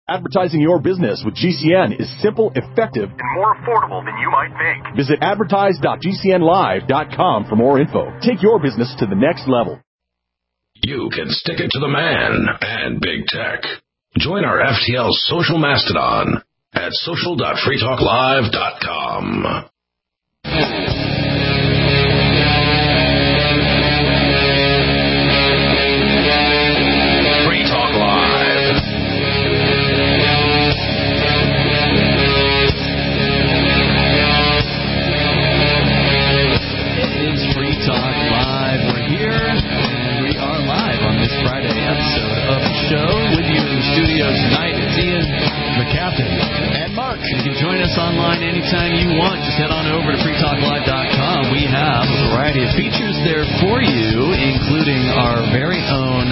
Advertising your business with GCN is simple, effective, and more affordable than you might think. Visit advertise.gcnlive.com for more info. Take your business to the next level. You can stick it to the man and big tech. Join our FTL social mastodon at social.freetalklive.com. You can join us online anytime you want. Just head on over to freetalklive.com. We have a variety of features there for you, including our very own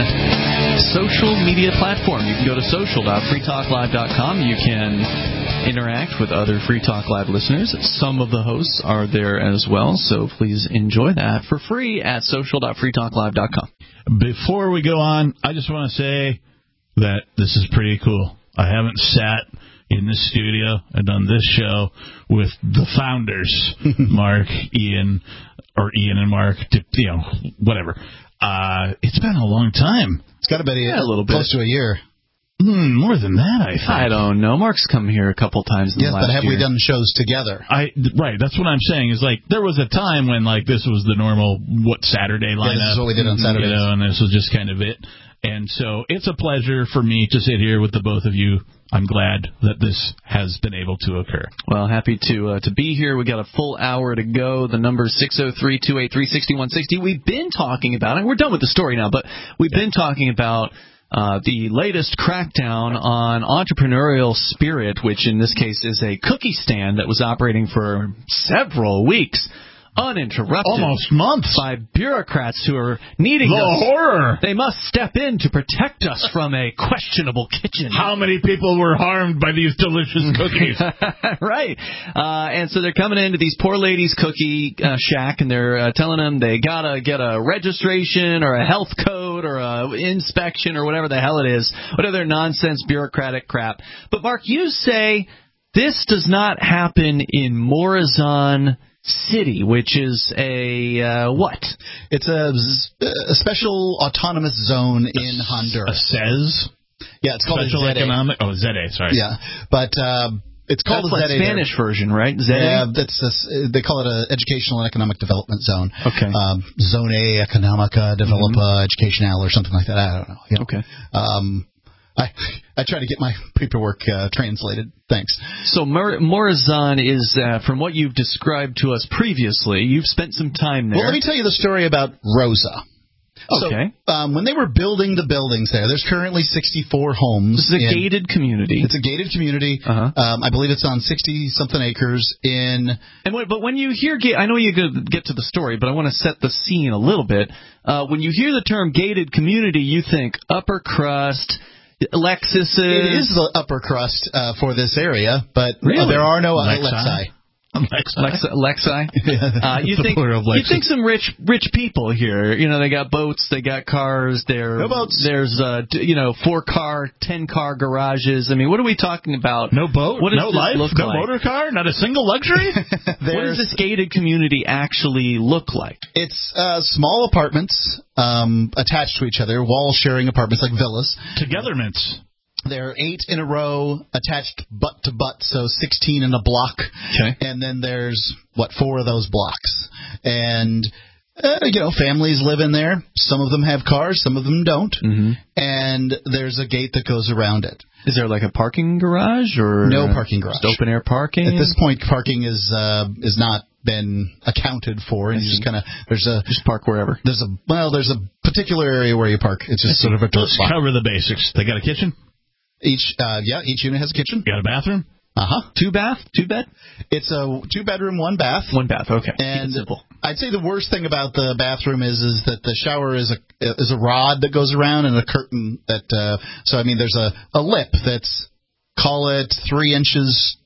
social media platform. You can go to social.freetalklive.com. You can interact with other Free Talk Live listeners. Some of the hosts are there as well, so please enjoy that for free at social.freetalklive.com. Before we go on, I just want to say that this is pretty cool. I haven't sat in this studio and done this show with the founders, Mark, Ian and Mark, whatever. It's been a long time. It's got to be a little bit. Close to a year. More than that, I think. I don't know. Mark's come here a couple times in the last year. Yes, but have we done shows together? Right, that's what I'm saying. Is like there was a time when like this was the normal Saturday lineup. Yeah, this is what we did on Saturdays. And this was just kind of it. And so it's a pleasure for me to sit here with the both of you. I'm glad that this has been able to occur. Well, happy to be here. We got a full hour to go. The number is 603-283-6160. We've been talking about it. We're done with the story now, but we've been talking about the latest crackdown on entrepreneurial spirit, which in this case is a cookie stand that was operating for several weeks. Uninterrupted. Almost months. By bureaucrats who are needing the us. Horror. They must step in to protect us from a questionable kitchen. How many people were harmed by these delicious cookies? Right. And so they're coming into these poor ladies' cookie shack, and they're telling them they got to get a registration or a health code or a inspection or whatever the hell it is, whatever nonsense bureaucratic crap. But, Mark, you say this does not happen in Morazan City, which is a what? It's a special autonomous zone in Honduras. A SEZ? Yeah, it's called Special a ZA. Economic. Oh, ZA, sorry. Yeah, but it's called that's a ZA. That's Spanish version, right? ZA? Yeah, they call it an educational and economic development zone. Okay. Zone Economica Developa Educacional or something like that. I don't know. You know? Okay. I try to get my paperwork translated. Thanks. So Morazan is, from what you've described to us previously, you've spent some time there. Well, let me tell you the story about Rosa. Okay. So, when they were building the buildings there's currently 64 homes. This is a gated community. It's a gated community. Uh-huh. I believe it's on 60-something acres But when you hear I know you're going to get to the story, but I want to set the scene a little bit. When you hear the term gated community, you think upper crust, Lexuses. It is the upper crust for this area, but there are no Lexi. Lexi. You think some rich people here? You know, they got boats, they got cars. No boats. There's 4-car, 10-car garages. I mean, what are we talking about? No boat, what does no this life, look no like? motor car, not a single luxury. What does this gated community actually look like? It's small apartments attached to each other, wall-sharing apartments like villas. Togetherness. There are 8 in a row, attached butt to butt, so 16 in a block. Okay. And then there's, 4 of those blocks. And, families live in there. Some of them have cars, some of them don't. Mm-hmm. And there's a gate that goes around it. Is there like a parking garage or no parking garage? Just open air parking? At this point, parking is not been accounted for, and you just kind of just park wherever. There's a particular area where you park. It's just sort of a dirt spot. Let's cover the basics. They got a kitchen. Each unit has a kitchen. Got a bathroom. 2 bath, 2 bed. It's a 2-bedroom, 1 bath. 1 bath. Okay. And simple. I'd say the worst thing about the bathroom is that the shower is a rod that goes around and a curtain that. So I mean, there's a lip that's, call it 3 inches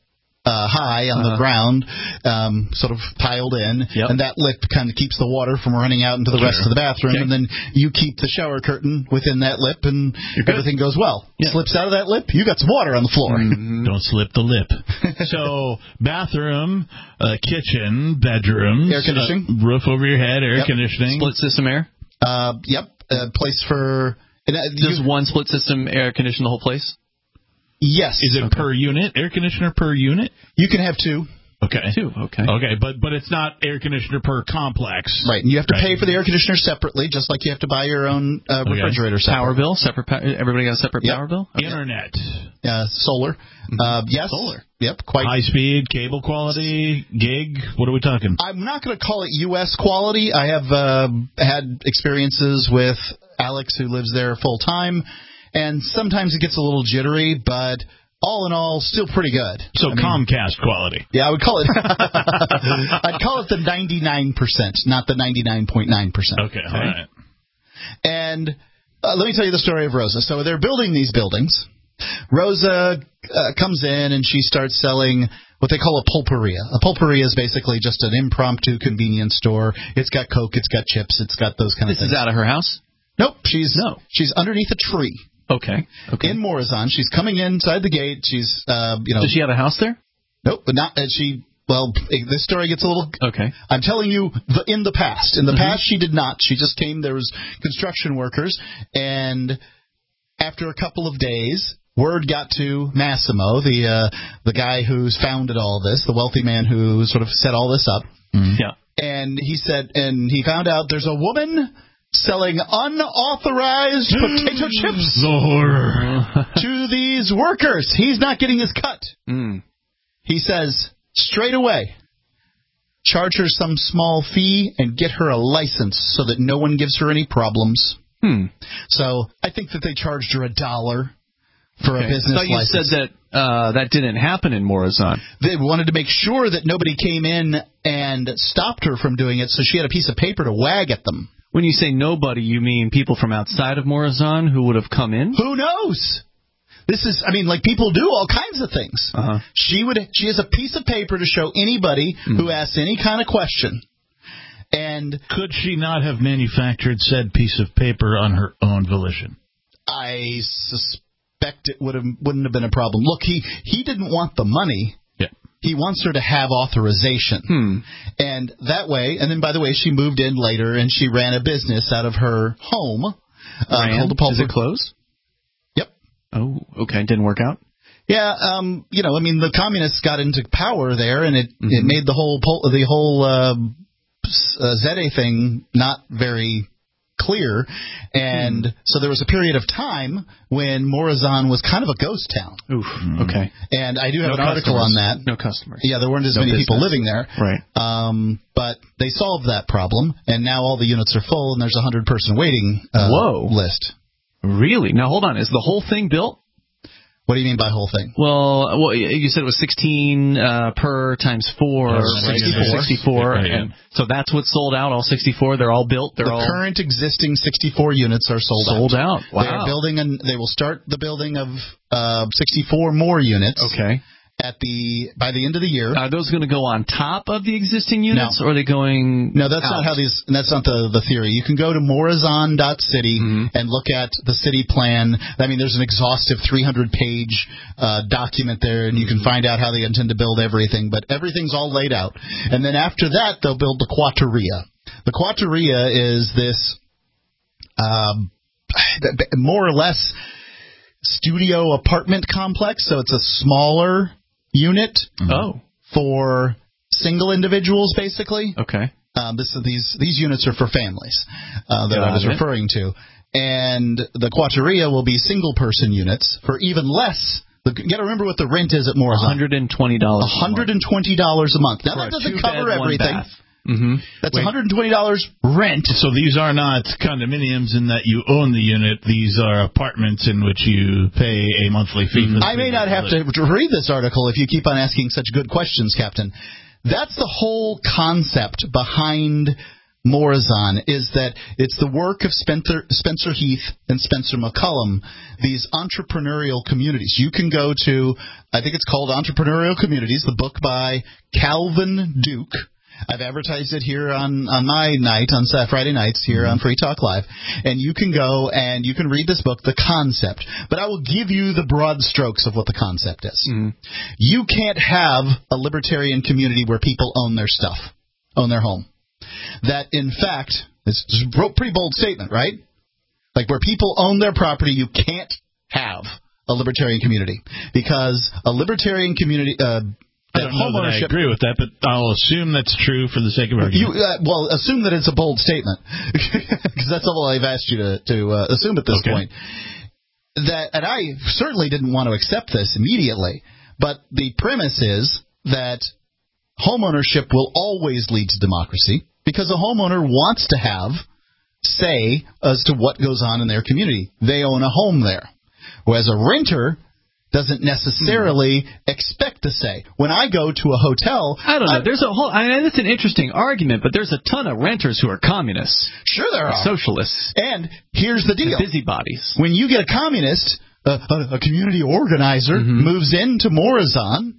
high on the ground, sort of piled in, and that lip kind of keeps the water from running out into the rest of the bathroom, and then you keep the shower curtain within that lip, and everything goes well. Slips out of that lip, you got some water on the floor. Don't slip the lip. So, bathroom, kitchen, bedroom, air conditioning, roof over your head, air conditioning, split system air. Place for. Does one split system air condition the whole place? Yes. Is it per unit? Air conditioner per unit? You can have two. Okay. Two. Okay. Okay, but it's not air conditioner per complex. Right. And you have to pay for the air conditioner separately, just like you have to buy your own refrigerator separate. Power bill separate. Everybody got a separate power bill. Okay. Internet. Solar. Yes. Solar. Yep. Quite high speed cable quality gig. What are we talking? I'm not going to call it U.S. quality. I have had experiences with Alex, who lives there full time, and sometimes it gets a little jittery, but all in all, still pretty good. So Comcast quality. Yeah, I would call it. I'd call it the 99%, not the 99.9%. Okay, all right. And let me tell you the story of Rosa. So they're building these buildings. Rosa comes in and she starts selling what they call a pulperia. A pulperia is basically just an impromptu convenience store. It's got Coke, it's got chips, it's got those kind of things. This is out of her house? Nope, she's underneath a tree. Okay. In Morazan. She's coming inside the gate. She's, Does she have a house there? Nope, but not. Well, this story gets a little. Okay. I'm telling you, in the past. In the past, she did not. She just came. There was construction workers, and after a couple of days, word got to Massimo, the guy who's founded all this, the wealthy man who sort of set all this up. Yeah. And he said, and he found out there's a woman selling unauthorized potato chips to these workers. He's not getting his cut. He says, straight away, charge her some small fee and get her a license so that no one gives her any problems. So I think that they charged her $1 for a business license. You said that that didn't happen in Morazan. They wanted to make sure that nobody came in and stopped her from doing it, so she had a piece of paper to wag at them. When you say nobody, you mean people from outside of Morazan who would have come in? Who knows? This is, people do all kinds of things. She has a piece of paper to show anybody who asks any kind of question. And could she not have manufactured said piece of paper on her own volition? I suspect it wouldn't have been a problem. Look, he didn't want the money. He wants her to have authorization. And that way, and then, by the way, she moved in later and she ran a business out of her home. Is it closed? Yep. Oh, okay. Didn't work out? Yeah. The communists got into power there, and it made the whole Zede thing not very clear. And so there was a period of time when Morazan was kind of a ghost town. Okay. And I do have an article on that. No customers. Yeah, there weren't as many people living there. Right. But they solved that problem, and now all the units are full, and there's a 100-person waiting list. Really? Now, hold on. Is the whole thing built? What do you mean by whole thing? Well, you said it was 16 per times 4. 64. And so that's what's sold out, all 64? They're all built? The current existing 64 units are sold out. Wow. They're building, they will start the building of 64 more units. Okay. By the end of the year. Are those going to go on top of the existing units, or are they going No, that's out? not how these. That's not the theory. You can go to morazan.city and look at the city plan. There's an exhaustive 300-page document there, and you can find out how they intend to build everything. But everything's all laid out. And then after that, they'll build the Quatteria. The Quatteria is this more or less studio apartment complex. So it's a smaller unit for single individuals, basically. Okay. These units are for families that I was referring to. And the Quatteria will be single-person units for even less. You got to remember what the rent is at Morazan. $120. $120 a month. Now, that doesn't cover everything. That's $120 rent. So these are not condominiums in that you own the unit. These are apartments in which you pay a monthly fee. I may not have to read this article if you keep on asking such good questions, Captain. That's the whole concept behind Morazan is that it's the work of Spencer Heath and Spencer McCullum, these entrepreneurial communities. You can go to, I think it's called Entrepreneurial Communities, the book by Calvin Duke. I've advertised it here on my night, on Friday nights here on Free Talk Live. And you can go and you can read this book, The Concept. But I will give you the broad strokes of what the concept is. You can't have a libertarian community where people own their stuff, own their home. That, in fact, it's a pretty bold statement, right? Like where people own their property, you can't have a libertarian community. Because a libertarian community... I don't know that I agree with that, but I'll assume that's true for the sake of argument. Well, assume that it's a bold statement, because that's all I've asked you to assume at this point. And I certainly didn't want to accept this immediately, but the premise is that homeownership will always lead to democracy, because a homeowner wants to have say as to what goes on in their community. They own a home there, whereas a renter doesn't necessarily expect to say. When I go to a hotel... I don't know. There's a whole... I mean, it's an interesting argument, but there's a ton of renters who are communists. Sure there are. Socialists. And here's the deal. Busybodies. When you get a communist, a community organizer, moves into Morazan,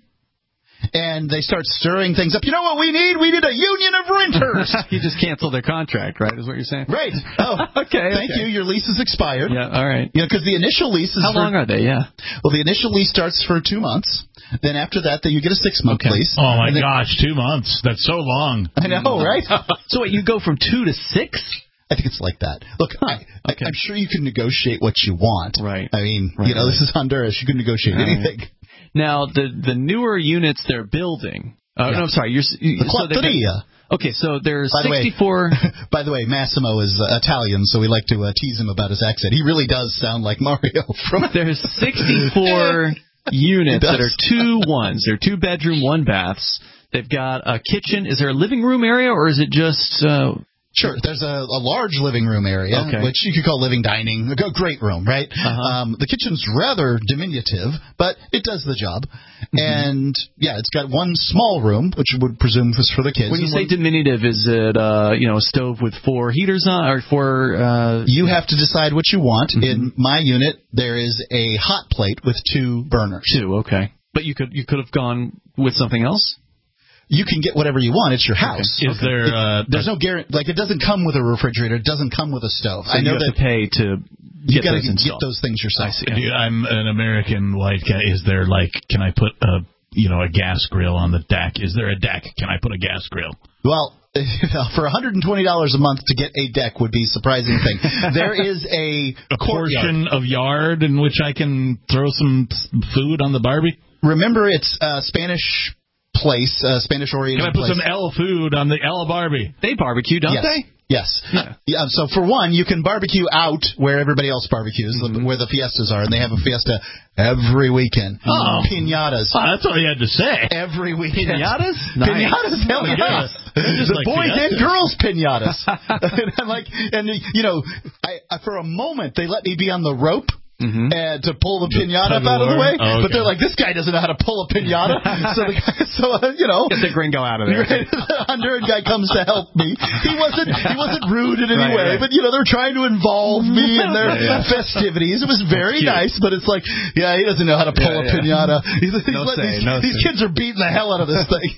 and they start stirring things up. You know what we need? We need a union of renters. You just cancel their contract, right, is what you're saying? Right. Oh, okay. Thank you. Your lease is expired. Yeah, all right. You know, because the initial lease is... How long are they? Yeah. Well, the initial lease starts for 2 months. Then after that, you get a 6-month lease. Oh, my gosh, 2 months. That's so long. I know, right? So wait, you go from 2 to 6? I think it's like that. Look, I'm sure you can negotiate what you want. Right. I mean, this is Honduras. You can negotiate anything. Now, the newer units they're building... No, I'm sorry. The Quattrilla. Okay, so there's 64... By the way, Massimo is Italian, so we like to tease him about his accent. He really does sound like Mario. There's 64 units that are 2-1s. They're 2-bedroom, 1-baths. They've got a kitchen. Is there a living room area, or is it just... Sure. There's a large living room area, which you could call living dining. A great room, right? The kitchen's rather diminutive, but it does the job. And, it's got one small room, which you would presume was for the kids. When you say diminutive, is it, a stove with 4 heaters on, or 4... You have to decide what you want. In my unit, there is a hot plate with 2 burners. 2, okay. But you could have gone with something else? You can get whatever you want. It's your house. Is there? There's no guarantee. Like, it doesn't come with a refrigerator. It doesn't come with a stove. So I know you have to pay to you got to get those things yourself. I see. I'm an American white guy. Is there can I put a gas grill on the deck? Is there a deck? Can I put a gas grill? Well, for $120 a month to get a deck would be a surprising thing. There is a portion of yard in which I can throw some food on the barbie. Remember, it's Spanish place, Spanish-oriented place. Can I put some El food on the El Barbie? They barbecue, don't they? Yes. Yeah. So for one, you can barbecue out where everybody else barbecues, where the fiestas are, and they have a fiesta every weekend. Oh. Piñatas. Oh, that's all you had to say. Every weekend. Piñatas? Nice. Piñatas, hell yes. The boys and girls piñatas. And I'm like, for a moment, they let me be on the rope. And to pull the piñata out of the way, but they're like, this guy doesn't know how to pull a piñata. Get the gringo out of there. The Honduran guy comes to help me. He wasn't rude in any way, but they're trying to involve me in their festivities. It was very nice, but it's like, he doesn't know how to pull a piñata. These kids are beating the hell out of this thing.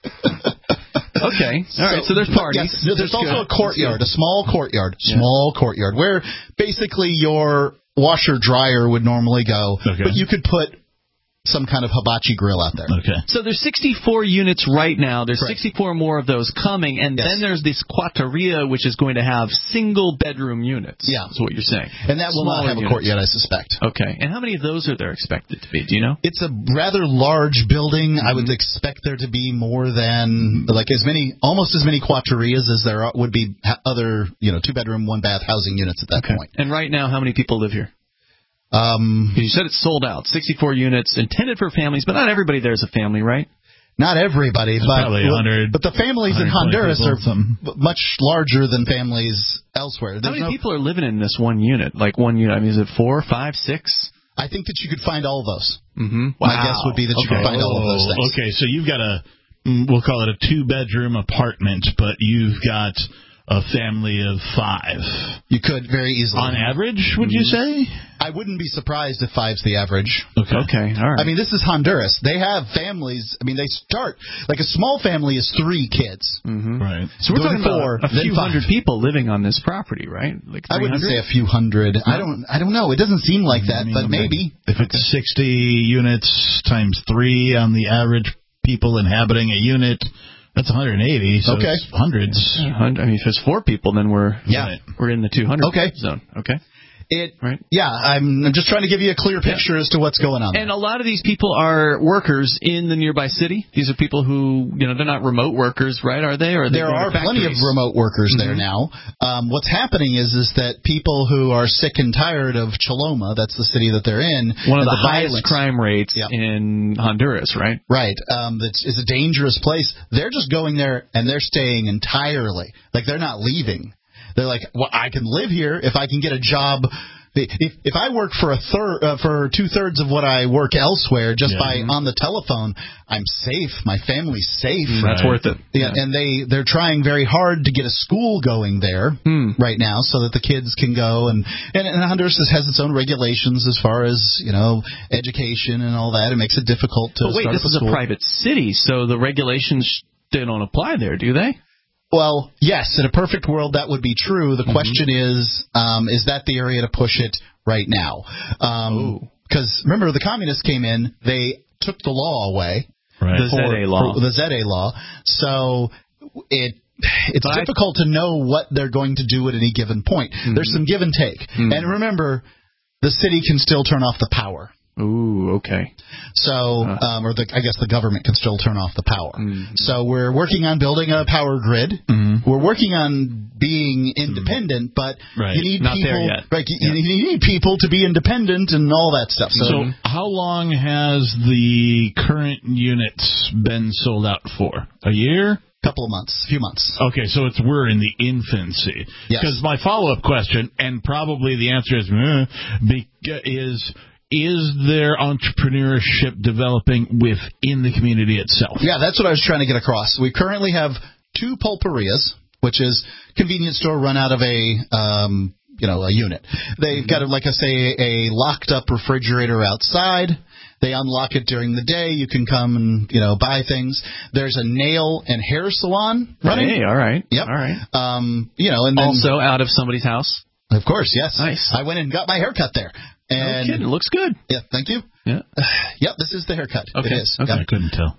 Okay. All right. So there's parties. Yes, there's also a courtyard, a small courtyard, where basically your washer dryer would normally go, but you could put some kind of hibachi grill out there. Okay. So there's 64 units right now. There's 64 more of those coming, and then there's this Quattrilla, which is going to have single-bedroom units. Yeah. That's what you're saying. And that will not have a courtyard, I suspect. Okay. And how many of those are there expected to be? Do you know? It's a rather large building. I would expect there to be more than, almost as many Quattrillas as there would be other, 2-bedroom, 1-bath housing units at that point. And right now, how many people live here? You said it's sold out. 64 units intended for families, but not everybody there is a family, right? Not everybody, probably 100. But the families in Honduras are much larger than families elsewhere. How many people are living in this one unit? Like one unit? I mean, is it 4, 5, 6? I think that you could find all of those. Wow. My guess would be that you could find all of those things. Okay, so you've got we'll call it a 2-bedroom apartment, but you've got a family of 5. You could very easily. On average, would you say? I wouldn't be surprised if 5's the average. Okay, all right. I mean, this is Honduras. They have families. I mean, they start, like a small family is 3 kids. Right. So we're talking Four, about a few then 5. hundred people living on this property, right? Like 300? I wouldn't say a few hundred. I don't know. It doesn't seem like that, but maybe. If it's 60 units times 3 on the average people inhabiting a unit, that's 180. So it's hundreds. I mean, if it's 4 people, then we're in the 200 zone. Okay. I'm just trying to give you a clear picture as to what's going on. And a lot of these people are workers in the nearby city. These are people who, they're not remote workers, right? Are they? Or there are plenty of remote workers there now. What's happening is that people who are sick and tired of Choloma, that's the city that they're in, one of the highest crime rates in Honduras, right? Right. It's a dangerous place. They're just going there and they're staying entirely. Like, they're not leaving. They're like, well, I can live here if I can get a job. If I work for for 2/3 of what I work elsewhere just by on the telephone, I'm safe. My family's safe. That's worth it. Yeah, and they're trying very hard to get a school going there right now so that the kids can go. And Honduras has its own regulations as far as education and all that. It makes it difficult to. But wait, this is a private city, so the regulations they don't apply there, do they? Well, yes, in a perfect world that would be true. The question is that the area to push it right now? Because remember, the communists came in, they took the law away. Right. The ZA law. So it's difficult to know what they're going to do at any given point. There's some give and take. And remember, the city can still turn off the power. Ooh, okay. So, I guess the government can still turn off the power. So we're working on building a power grid. We're working on being independent, but you need not people. There yet. Right, you need people to be independent and all that stuff. So how long has the current units been sold out for? A year? Couple of months, few months. Okay, so we're in the infancy. Because my follow-up question, and probably the answer is there entrepreneurship developing within the community itself? Yeah, that's what I was trying to get across. We currently have 2 pulperias, which is convenience store run out of a unit. They've got, like I say, a locked-up refrigerator outside. They unlock it during the day. You can come and, buy things. There's a nail and hair salon running. Hey, all right. Yep. All right. And then, also out of somebody's house? Of course, yes. Nice. I went and got my hair cut there. And no kidding. It looks good. Yeah, thank you. Yeah. Yep, this is the haircut. Okay. It is. Okay. I couldn't tell.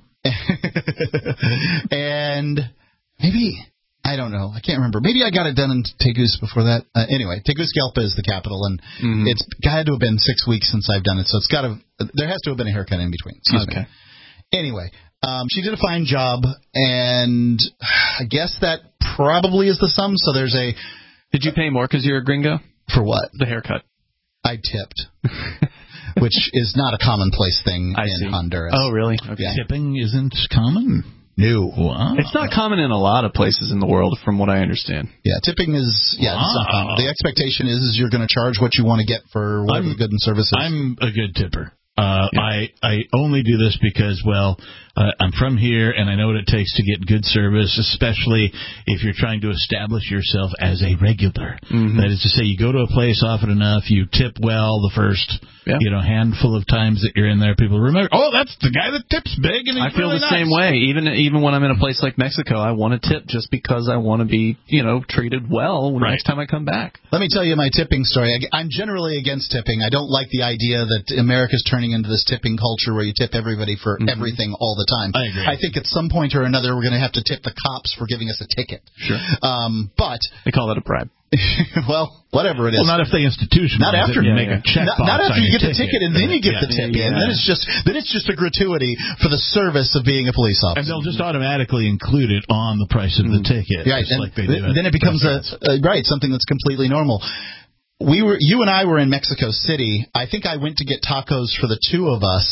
And maybe, I don't know. I can't remember. Maybe I got it done in Tegucigalpa before that. Anyway, Tegucigalpa is the capital, and it's had to have been 6 weeks since I've done it, so there has to have been a haircut in between. Excuse me. Anyway, she did a fine job, and I guess that probably is the sum. So there's a... Did you pay more because you're a gringo? For what? The haircut. I tipped, which is not a commonplace thing in Honduras. Oh, really? Okay. Yeah. Tipping isn't common? No. Wow. It's not common in a lot of places in the world, from what I understand. Yeah, tipping is, it's not common. The expectation is you're going to charge what you want to get for whatever the good and services. I'm a good tipper. I only do this because, I'm from here, and I know what it takes to get good service, especially if you're trying to establish yourself as a regular. That is to say, you go to a place often enough, you tip well the first handful of times that you're in there. People remember, that's the guy that tips big, and he's I feel really the same way. Even when I'm in a place like Mexico, I want to tip just because I want to be, treated well next time I come back. Let me tell you my tipping story. I'm generally against tipping. I don't like the idea that America's turning into this tipping culture where you tip everybody for everything all the time. I agree. I think at some point or another we're going to have to tip the cops for giving us a ticket. Sure. But they call that a bribe. Well, whatever it is. Well, not if they institutionalize not after it and make a check box. Not after on you your get the ticket and then you get the tip in. Then it's just a gratuity for the service of being a police officer. And they'll just automatically include it on the price of the ticket, right? Just like they do. Then it becomes something that's completely normal. You and I were in Mexico City. I think I went to get tacos for the 2 of us.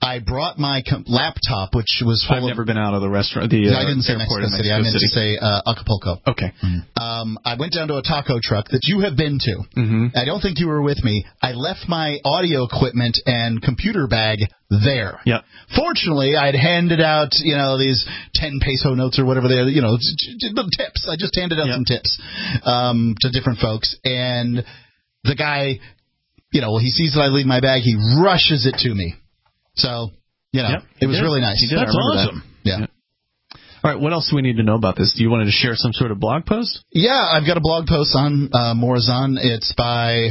I brought my laptop, which was full I've never been out of the restaurant. I didn't say Mexico City. I meant to say Acapulco. Okay. I went down to a taco truck that you have been to. Mm-hmm. I don't think you were with me. I left my audio equipment and computer bag there. Yep. Fortunately, I'd handed out, these 10 peso notes or whatever they are, tips. I just handed out some tips to different folks. And the guy, he sees that I leave my bag, he rushes it to me. So, it was really nice. That's awesome. That. Yeah. All right, what else do we need to know about this? Do you wanted to share some sort of blog post? Yeah, I've got a blog post on Morazan. It's by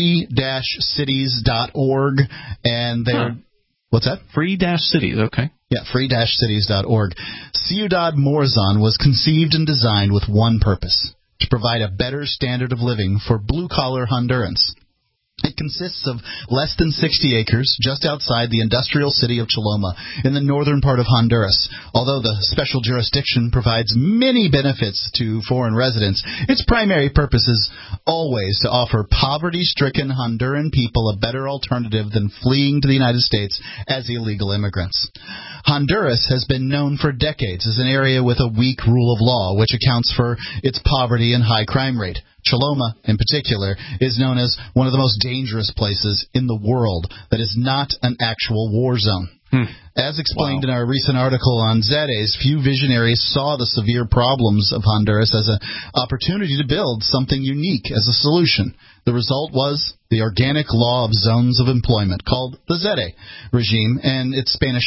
free-cities.org, and they're... What's that? Free-cities, okay. Yeah, free-cities.org. Ciudad Morazan was conceived and designed with one purpose, to provide a better standard of living for blue-collar Hondurans. It consists of less than 60 acres just outside the industrial city of Choloma in the northern part of Honduras. Although the special jurisdiction provides many benefits to foreign residents, its primary purpose is always to offer poverty-stricken Honduran people a better alternative than fleeing to the United States as illegal immigrants. Honduras has been known for decades as an area with a weak rule of law, which accounts for its poverty and high crime rate. Choloma, in particular, is known as one of the most dangerous places in the world that is not an actual war zone. As explained in our recent article on Zedes, few visionaries saw the severe problems of Honduras as an opportunity to build something unique as a solution. The result was the organic law of zones of employment, called the Zede regime, and its Spanish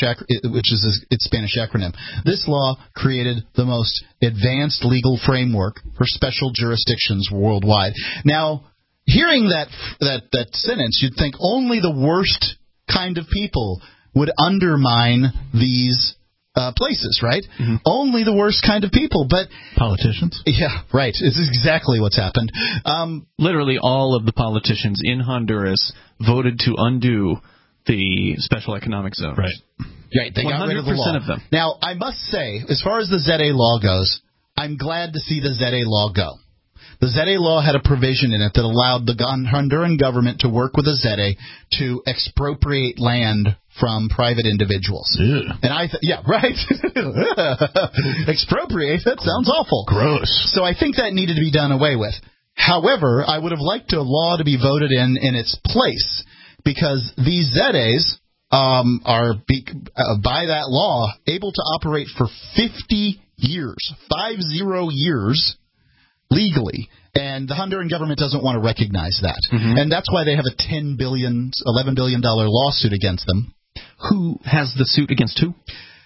acronym. This law created the most advanced legal framework for special jurisdictions worldwide. Now, hearing that sentence, you'd think only the worst kind of people would undermine these places, right? Mm-hmm. Only the worst kind of people, but... Politicians? Yeah, right. It's exactly what's happened. Literally all of the politicians in Honduras voted to undo the special economic zone. Right. They got rid of the law. 100% of them. Now, I must say, as far as the Zede law goes, I'm glad to see the Zede law go. The Zede law had a provision in it that allowed the Honduran government to work with the Zede to expropriate land from private individuals. Ew. And right. Expropriate, that sounds awful. Gross. So I think that needed to be done away with. However, I would have liked a law to be voted in its place, because these Zedes are, by that law, able to operate for 50 years, 50 years, legally, and the Honduran government doesn't want to recognize that. Mm-hmm. And that's why they have a $11 billion lawsuit against them. Who has the suit against who?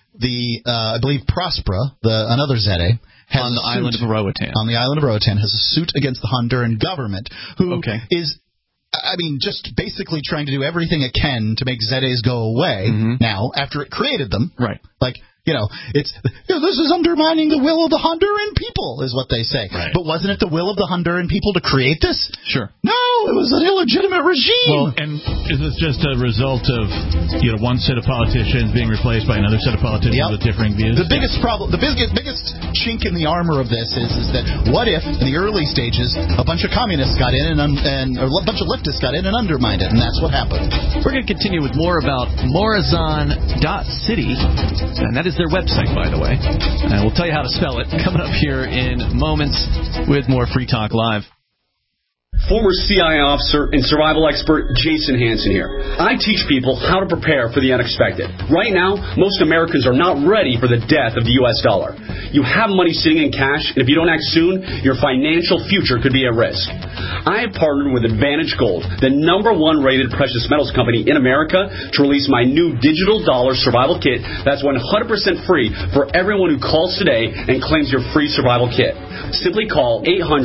I believe Prospera, another Zede, on the island of Roatan. On the island of Roatan, has a suit against the Honduran government, who is, just basically trying to do everything it can to make Zedes go away now, after it created them. Right. This is undermining the will of the Honduran people, is what they say. Right. But wasn't it the will of the Honduran people to create this? Sure. No, it was an illegitimate regime. Well, and is this just a result of one set of politicians being replaced by another set of politicians with differing views? The biggest problem, the biggest chink in the armor of this is that what if in the early stages a bunch of communists got in and a bunch of leftists got in and undermined it, and that's what happened. We're going to continue with more about Morazan.city, and that is their website, by the way. And we'll tell you how to spell it coming up here in moments with more Free Talk Live. Former CIA officer and survival expert Jason Hansen here. I teach people how to prepare for the unexpected. Right now, most Americans are not ready for the death of the U.S. dollar. You have money sitting in cash, and if you don't act soon, your financial future could be at risk. I have partnered with Advantage Gold, the #1 rated precious metals company in America, to release my new digital dollar survival kit that's 100% free for everyone who calls today and claims your free survival kit. Simply call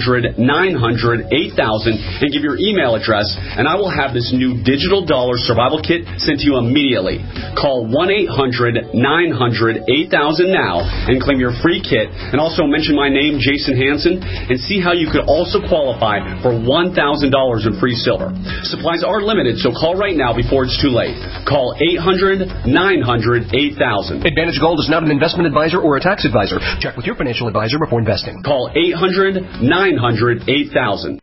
800-900-8000 and give your email address, and I will have this new digital dollar survival kit sent to you immediately. Call 1-800-900-8000 now and claim your free kit, and also mention my name, Jason Hansen, and see how you could also qualify for $1,000 in free silver. Supplies are limited, so call right now before it's too late. Call 800-900-8000. Advantage Gold is not an investment advisor or a tax advisor. Check with your financial advisor before investing. Call 800-900-8000.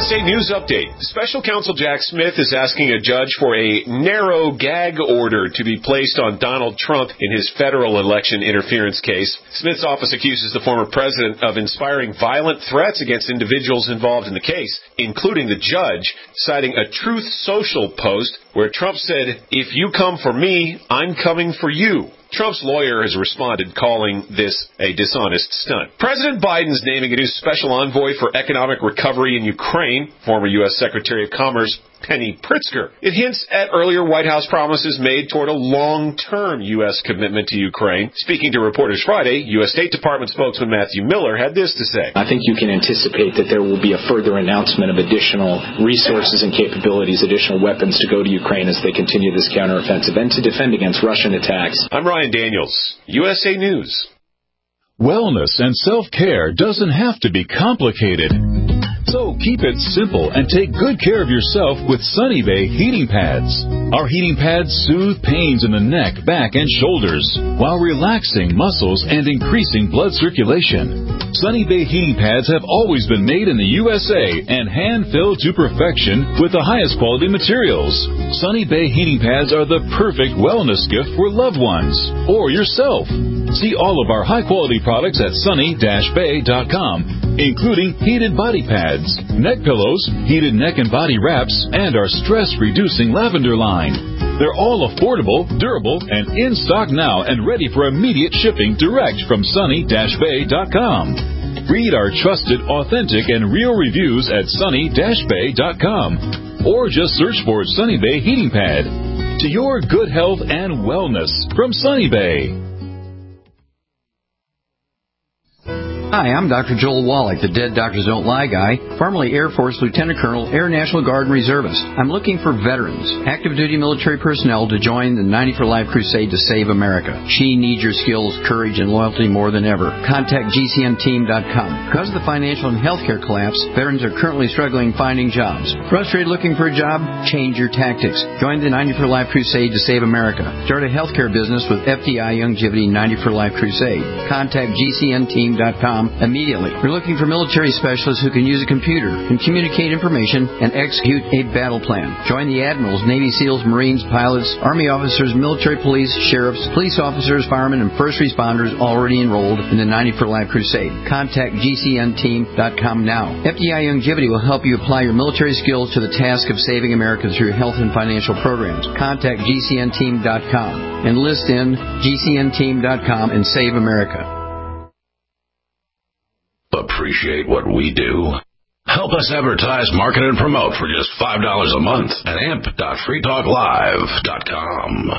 USA News Update. Special Counsel Jack Smith is asking a judge for a narrow gag order to be placed on Donald Trump in his federal election interference case. Smith's office accuses the former president of inspiring violent threats against individuals involved in the case, including the judge, citing a Truth Social post where Trump said, "If you come for me, I'm coming for you." Trump's lawyer has responded, calling this a dishonest stunt. President Biden's naming a new special envoy for economic recovery in Ukraine, former U.S. Secretary of Commerce Penny Pritzker. It hints at earlier White House promises made toward a long-term U.S. commitment to Ukraine. Speaking to reporters Friday, U.S. State Department spokesman Matthew Miller had this to say. I think you can anticipate that there will be a further announcement of additional resources and capabilities, additional weapons to go to Ukraine as they continue this counteroffensive and to defend against Russian attacks. I'm Ryan Daniels, USA News. Wellness and self-care doesn't have to be complicated. So keep it simple and take good care of yourself with Sunny Bay heating pads. Our heating pads soothe pains in the neck, back, and shoulders while relaxing muscles and increasing blood circulation. Sunny Bay heating pads have always been made in the USA and hand-filled to perfection with the highest quality materials. Sunny Bay heating pads are the perfect wellness gift for loved ones or yourself. See all of our high-quality products at sunny-bay.com, including heated body pads, neck pillows, heated neck and body wraps, and our stress-reducing lavender line. They're all affordable, durable, and in stock now and ready for immediate shipping direct from sunny-bay.com. Read our trusted, authentic, and real reviews at sunny-bay.com, or just search for Sunny Bay Heating Pad. To your good health and wellness from Sunny Bay. Hi, I'm Dr. Joel Wallach, the Dead Doctors Don't Lie guy, formerly Air Force Lieutenant Colonel, Air National Guard and Reservist. I'm looking for veterans, active duty military personnel to join the 90 for Life crusade to save America. She needs your skills, courage, and loyalty more than ever. Contact GCNteam.com. Because of the financial and healthcare collapse, veterans are currently struggling finding jobs. Frustrated looking for a job? Change your tactics. Join the 90 for Life crusade to save America. Start a healthcare business with FDI Youngevity 90 for Life crusade. Contact GCNteam.com immediately. We're looking for military specialists who can use a computer and communicate information and execute a battle plan. Join the admirals, Navy SEALs, Marines, pilots, Army officers, military police, sheriffs, police officers, firemen, and first responders already enrolled in the 90 for Life crusade. Contact GCNteam.com now. FDI Youngevity will help you apply your military skills to the task of saving America through health and financial programs. Contact GCNteam.com. Enlist in GCNteam.com and save America. Appreciate what we do? Help us advertise, market, and promote for just $5 a month at amp.freetalklive.com.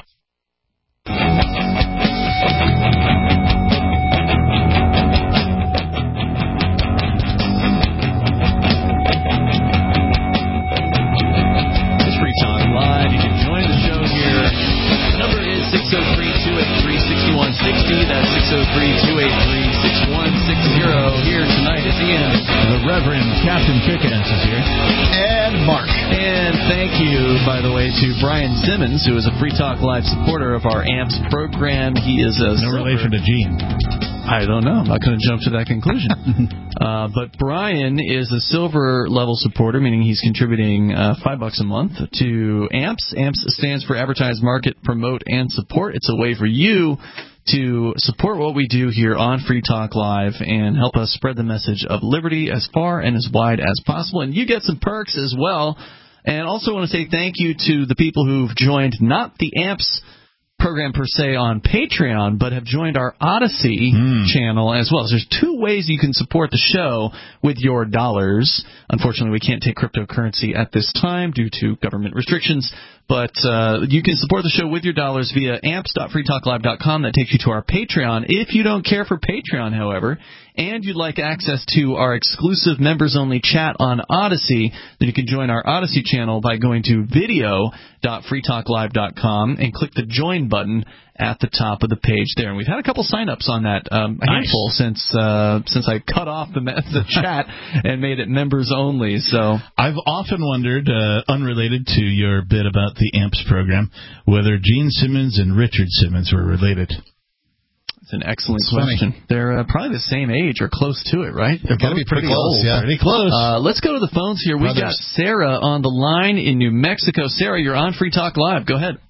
It's Free Talk Live. You can join the show here. The number is 603-283-6160. That's 603-283-6160. Here tonight is Ian. The Reverend Captain Kickass is here. And Mark. And thank you, by the way, to Brian Simmons, who is a Free Talk Live supporter of our AMPS program. He is a no relation to Gene. I don't know. I'm not going to jump to that conclusion. But Brian is a silver level supporter, meaning he's contributing $5 a month to AMPS. AMPS stands for Advertise, Market, Promote, and Support. It's a way for you to support what we do here on Free Talk Live and help us spread the message of liberty as far and as wide as possible. And you get some perks as well. And also want to say thank you to the people who've joined not the AMPS program per se on Patreon, but have joined our Odyssey channel as well. So there's two ways you can support the show with your dollars. Unfortunately, we can't take cryptocurrency at this time due to government restrictions, but you can support the show with your dollars via amps.freetalklive.com. That takes you to our Patreon. If you don't care for Patreon, however, and you'd like access to our exclusive members-only chat on Odyssey, then you can join our Odyssey channel by going to video.freetalklive.com and click the join button at the top of the page there. And we've had a couple sign-ups on that, a handful since I cut off the chat and made it members-only. So I've often wondered, unrelated to your bit about the AMPS program, whether Gene Simmons and Richard Simmons were related. It's an excellent question. They're probably the same age or close to it, right? They're got to be pretty close. old. Yeah, pretty close. Let's go to the phones here. We've got Sarah on the line in New Mexico. Sarah, you're on Free Talk Live. Go ahead.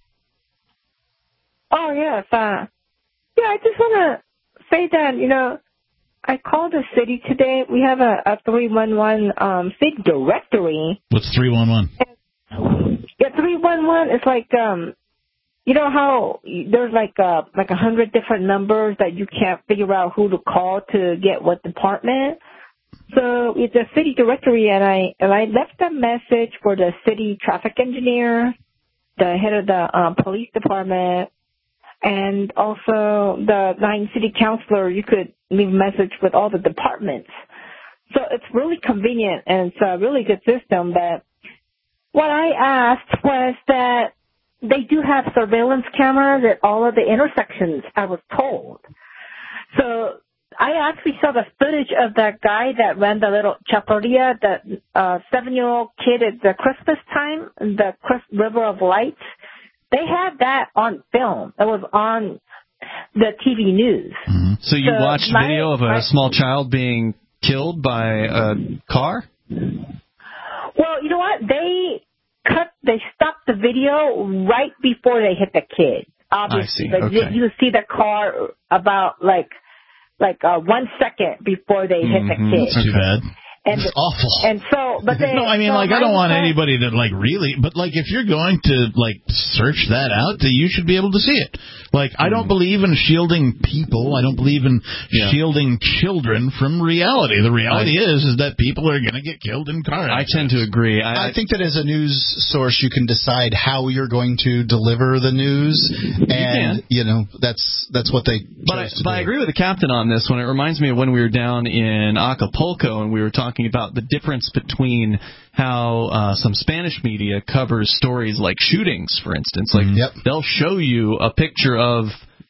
Oh, yes. I just want to say that, I called the city today. We have a 311 city directory. What's 311? Yeah, 311 is like, how there's like 100 different numbers that you can't figure out who to call to get what department. So it's a city directory, and I left a message for the city traffic engineer, the head of the police department, and also the 9 city councilor. You could leave a message with all the departments. So it's really convenient, and it's a really good system. But what I asked was that they do have surveillance cameras at all of the intersections, I was told. So I actually saw the footage of that guy that ran the little chaparilla, the 7-year-old kid at the Christmas time, the River of Lights. They had that on film. It was on the TV news. Mm-hmm. So you watched video of a small child being killed by a car? Well, you know what? They stopped the video right before they hit the kid. Obviously, I see. Okay. You see the car about like 1 second before they hit the kid. That's too bad. And it's awful. And so, but they, no, I mean, I don't want anybody to really, but if you're going to search that out, you should be able to see it. I don't believe in shielding people. I don't believe in shielding children from reality. The reality is that people are going to get killed in car accidents. I tend to agree. I think that as a news source, you can decide how you're going to deliver the news, and that's what they. But I agree with the captain on this one. It reminds me of when we were down in Acapulco and we were talking about the difference between how some Spanish media covers stories like shootings, for instance. They'll show you a picture of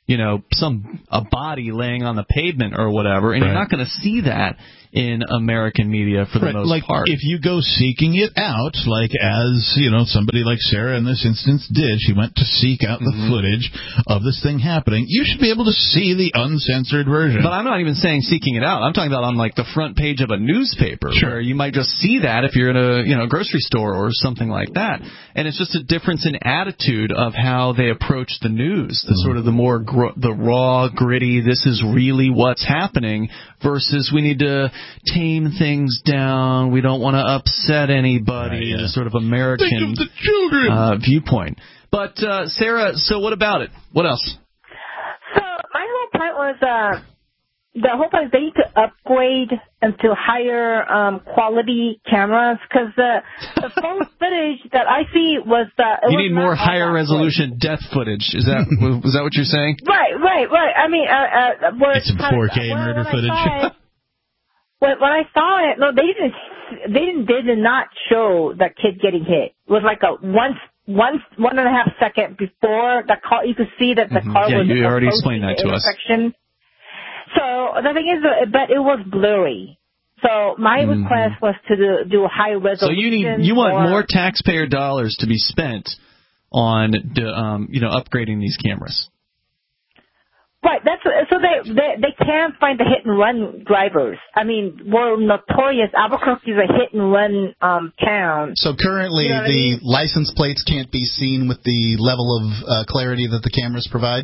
a body laying on the pavement or whatever, and you're not going to see that in American media for the most part. If you go seeking it out, as somebody like Sarah in this instance did, she went to seek out the footage of this thing happening, you should be able to see the uncensored version. But I'm not even saying seeking it out. I'm talking about on the front page of a newspaper, where you might just see that if you're in a grocery store or something like that. And it's just a difference in attitude of how they approach the news, the sort of the more the raw, gritty, this is really what's happening, versus we need to tame things down, we don't want to upset anybody, the sort of American Think of the children. Viewpoint. But, Sarah, so what about it? What else? So my whole point was the whole point is they need to upgrade into higher quality cameras, because the phone footage that I see was you need more higher resolution death footage. Is that was that what you're saying? Right. I mean, it's some 4K murder footage. When I saw it, no, they did not show the kid getting hit. It was like a 1.5 second before the car. You could see that the car was. Yeah, you already explained that to us. So the thing is, but it was blurry. So my request was to do a high resolution. So you want more taxpayer dollars to be spent on upgrading these cameras. Right. So they can't find the hit and run drivers. I mean, we're notorious. Albuquerque is a hit and run town. So currently, the license plates can't be seen with the level of clarity that the cameras provide.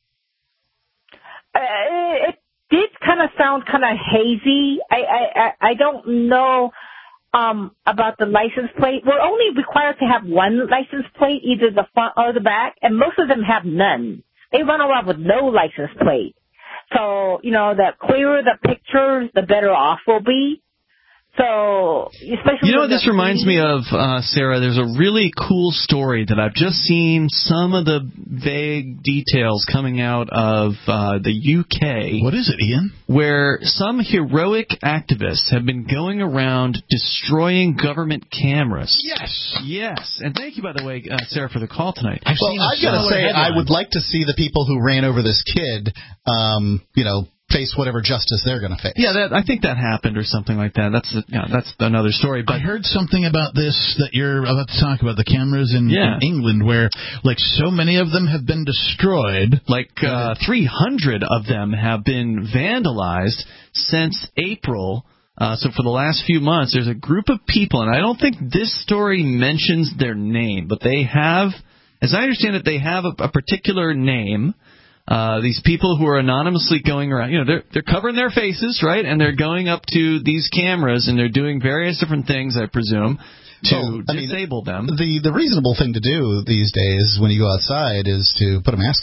It did kind of sound kind of hazy. I don't know about the license plate. We're only required to have one license plate, either the front or the back, and most of them have none. They run around with no license plate. So, the clearer the pictures, the better off we'll be. So, especially... what this reminds me of, Sarah? There's a really cool story that I've just seen some of the vague details coming out of the UK. What is it, Ian? Where some heroic activists have been going around destroying government cameras. Yes. And thank you, by the way, Sarah, for the call tonight. I've got to say, I would like to see the people who ran over this kid, face whatever justice they're going to face. Yeah, I think that happened or something like that. That's another story. But I heard something about this that you're about to talk about, the cameras in England, where like so many of them have been destroyed. Like 300 of them have been vandalized since April. So for the last few months, there's a group of people, and I don't think this story mentions their name, but they have, as I understand it, they have a particular name. These people who are anonymously going around, they're covering their faces, right? And they're going up to these cameras and they're doing various different things, I presume, to disable them. The reasonable thing to do these days when you go outside is to put a mask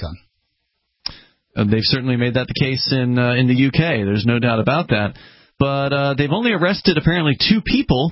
on. They've certainly made that the case in the UK. There's no doubt about that. But they've only arrested apparently 2 people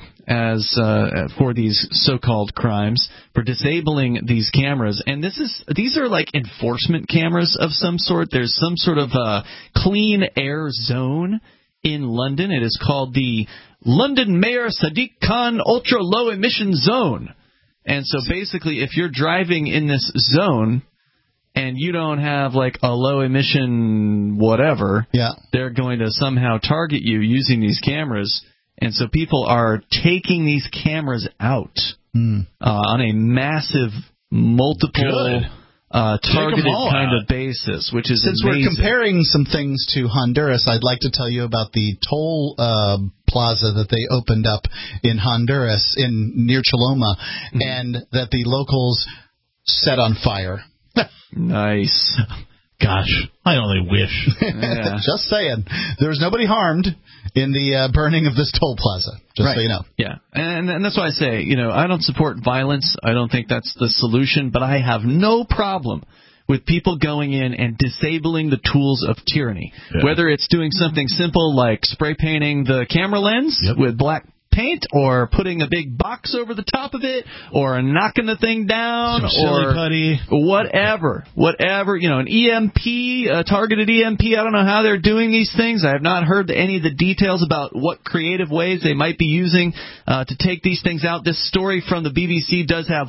for these so-called crimes for disabling these cameras. And these are like enforcement cameras of some sort. There's some sort of clean air zone in London. It is called the London Mayor Sadiq Khan Ultra Low Emission Zone. And so basically, if you're driving in this zone and you don't have like a low emission whatever, they're going to somehow target you using these cameras. And so people are taking these cameras out on a massive, multiple, targeted kind of basis, which is Since amazing. We're comparing some things to Honduras, I'd like to tell you about the toll plaza that they opened up in Honduras, near Choloma, and that the locals set on fire. Nice. Gosh, I only wish. Just saying. There's nobody harmed in the burning of this toll plaza, just so you know. Yeah, and that's why I say, I don't support violence. I don't think that's the solution, but I have no problem with people going in and disabling the tools of tyranny. Yeah. Whether it's doing something simple like spray painting the camera lens with black paint, or putting a big box over the top of it, or knocking the thing down, or putty. whatever, an EMP, a targeted EMP. I don't know how they're doing these things. I have not heard any of the details about what creative ways they might be using to take these things out. This story from the BBC does have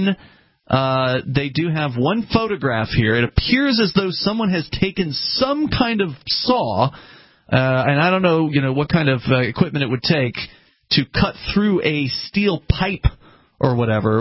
they do have one photograph here. It appears as though someone has taken some kind of saw, and I don't know, what kind of equipment it would take to cut through a steel pipe or whatever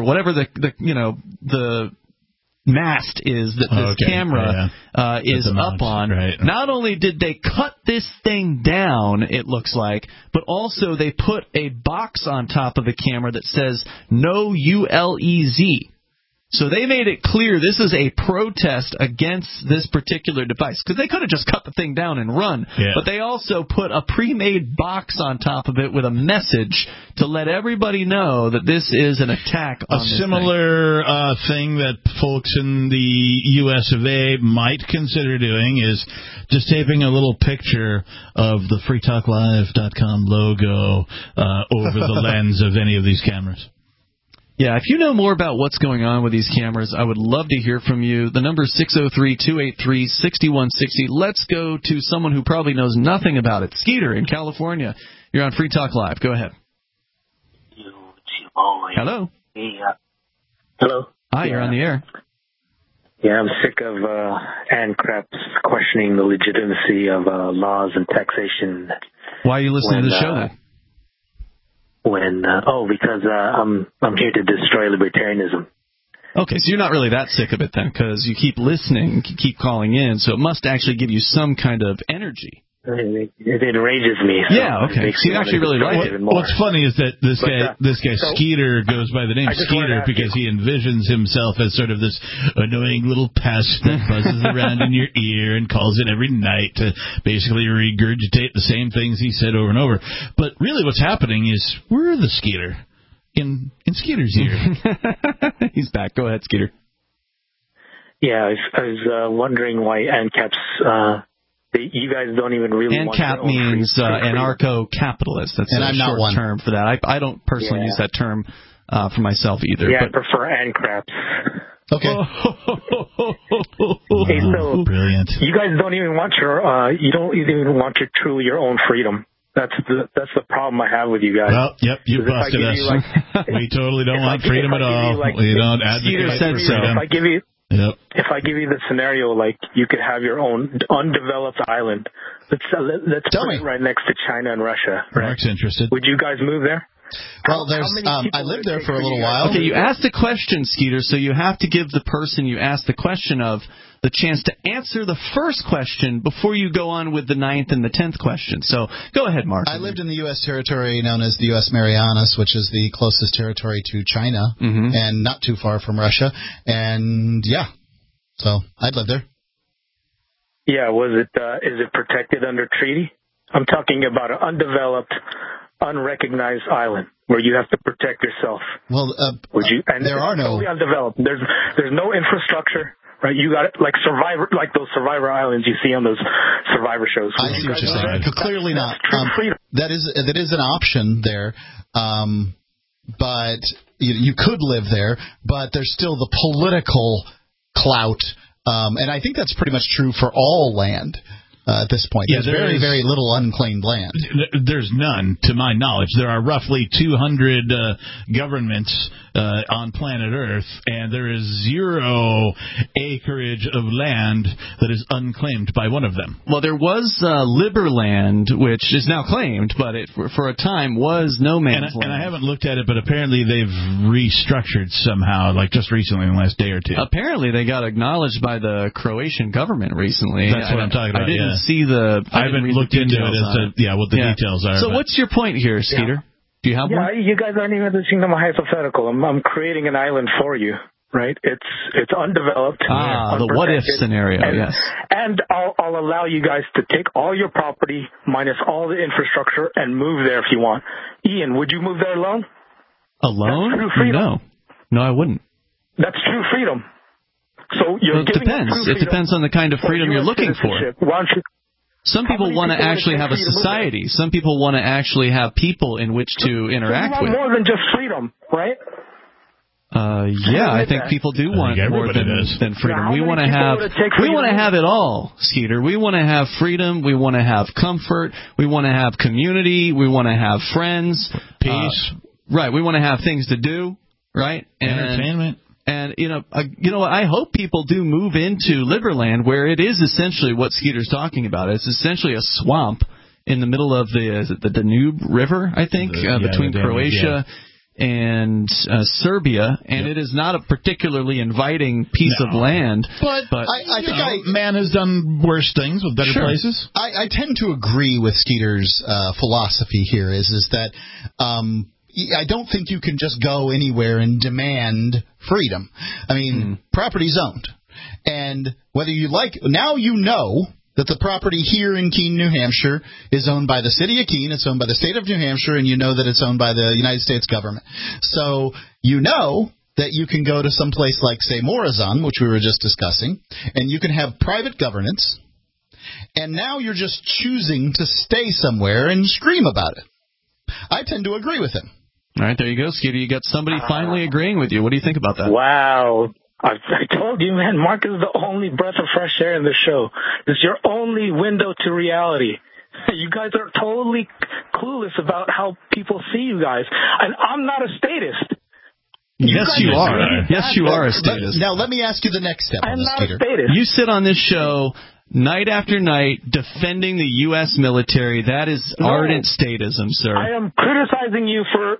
the mast is that this camera is up on. Right. Not only did they cut this thing down, it looks like, but also they put a box on top of the camera that says no ULEZ. So they made it clear this is a protest against this particular device, because they could have just cut the thing down and run, but they also put a pre-made box on top of it with a message to let everybody know that this is an attack on this similar thing that folks in the US of A might consider doing is just taping a little picture of the freetalklive.com logo over the lens of any of these cameras. Yeah, if you know more about what's going on with these cameras, I would love to hear from you. The number is 603-283-6160. Let's go to someone who probably knows nothing about it. Skeeter in California. You're on Free Talk Live. Go ahead. Hello. Hello. Hi, you're on the air. Yeah, I'm sick of Ann Krebs questioning the legitimacy of laws and taxation. Why are you listening to the show then? Because I'm here to destroy libertarianism. Okay, so you're not really that sick of it then, because you keep listening, you keep calling in, so it must actually give you some kind of energy. It enrages me. So yeah, okay. So you actually really like it. What's funny is that this guy Skeeter goes by the name Skeeter because he envisions himself as sort of this annoying little pest that buzzes around in your ear and calls in every night to basically regurgitate the same things he said over and over. But really what's happening is we're the Skeeter in Skeeter's ear. He's back. Go ahead, Skeeter. Yeah, I was wondering why ANCAP's... you guys don't even really want ANCAP means anarcho-capitalist. That's a short term for that. I don't personally use that term for myself either. Yeah, I prefer ANCRAPs. Okay. Hey, so brilliant. You guys don't even want your own freedom. That's the problem I have with you guys. Well, yep, you busted us. We totally don't want freedom at all. We don't advocate for freedom. If I give you... Yep. if I give you the scenario, like you could have your own undeveloped island, let's put it right next to China and Russia. Right? Mark's interested. Would you guys move there? Well, I lived there for a little while. Okay, you asked a question, Skeeter, so you have to give the person you asked the question of the chance to answer the first question before you go on with the 9th and the 10th question. So go ahead, Mark. I lived in the U.S. territory known as the U.S. Marianas, which is the closest territory to China and not too far from Russia. And, yeah, so I'd live there. Yeah, is it protected under treaty? I'm talking about an undeveloped, unrecognized island where you have to protect yourself. Well, would you? And there are no totally undeveloped. There's no infrastructure. Right, you got it, like Survivor, like those Survivor islands you see on those Survivor shows. I see what you're saying. Clearly not. That is an option there, but you could live there. But there's still the political clout, and I think that's pretty much true for all land. At this point, there's very, very little unclaimed land. There's none, to my knowledge. There are roughly 200 governments on planet Earth, and there is 0 acreage of land that is unclaimed by one of them. Well, there was Liberland, which is now claimed, but it for a time was no man's land. And I haven't looked at it, but apparently they've restructured somehow, like just recently in the last day or two. Apparently they got acknowledged by the Croatian government recently. That's what I'm talking about. I didn't see the. I haven't looked into it what the details are. So what's your point here, Skeeter? Do you have one? You guys aren't even listening to my hypothetical. I'm creating an island for you, right? It's undeveloped. The what if scenario, yes. And I'll allow you guys to take all your property minus all the infrastructure and move there if you want. Ian, would you move there alone? Alone? That's true freedom. No, I wouldn't. That's true freedom. So it depends. It depends on the kind of freedom you're looking for. Why don't you? Some people want to actually have a society. Some people want to actually have people in which to interact with. More than just freedom, right? I think people do want more than freedom. We want to have it all, Skeeter. We want to have freedom. We want to have comfort. We want to have community. We want to have friends, peace. Right. We want to have things to do. Right. Entertainment. And, you know what? I hope people do move into Liberland, where it is essentially what Skeeter's talking about. It's essentially a swamp in the middle of the Danube River, I think, between Croatia and Serbia, and it is not a particularly inviting piece of land. But I think man has done worse things with better places. I tend to agree with Skeeter's philosophy here. Is that I don't think you can just go anywhere and demand freedom. I mean, property's owned. And whether you like, now you know that the property here in Keene, New Hampshire is owned by the city of Keene, it's owned by the state of New Hampshire, and you know that it's owned by the United States government. So you know that you can go to some place like, say, Morazan, which we were just discussing, and you can have private governance, and now you're just choosing to stay somewhere and scream about it. I tend to agree with him. All right, there you go, Skeeter. You got somebody finally agreeing with you. What do you think about that? Wow. I told you, man, Mark is the only breath of fresh air in the show. It's your only window to reality. You guys are totally clueless about how people see you guys. And I'm not a statist. Yes, you are. Yes, you are a statist. Now, let me ask you the next step on this, Skeeter. I'm not a statist. You sit on this show night after night defending the U.S. military. That is ardent statism, sir. I am criticizing you for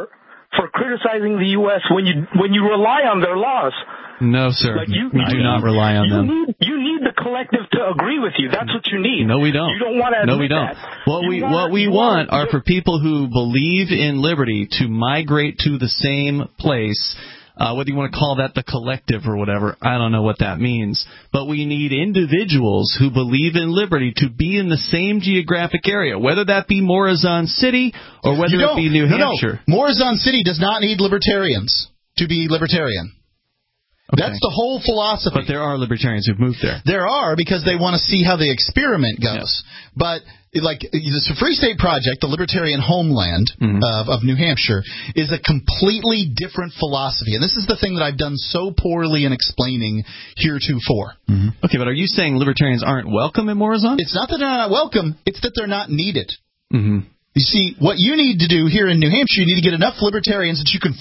criticizing the U.S. when you rely on their laws. No, sir. Like you do not rely on them. You need the collective to agree with you. That's what you need. No, we don't. You don't want to admit No, we don't. that. What we want are for people who believe in liberty to migrate to the same place. Whether you want to call that the collective or whatever, I don't know what that means. But we need individuals who believe in liberty to be in the same geographic area, whether that be Morazan City or whether it be New Hampshire. No. Morazan City does not need libertarians to be libertarian. Okay. That's the whole philosophy. But there are libertarians who've moved there. There are, because they want to see how the experiment goes. Yeah. But like the Free State Project, the libertarian homeland of New Hampshire, is a completely different philosophy. And this is the thing that I've done so poorly in explaining heretofore. Okay, but are you saying libertarians aren't welcome in Morazan? It's not that they're not welcome. It's that they're not needed. You see, what you need to do here in New Hampshire, you need to get enough libertarians that you can fight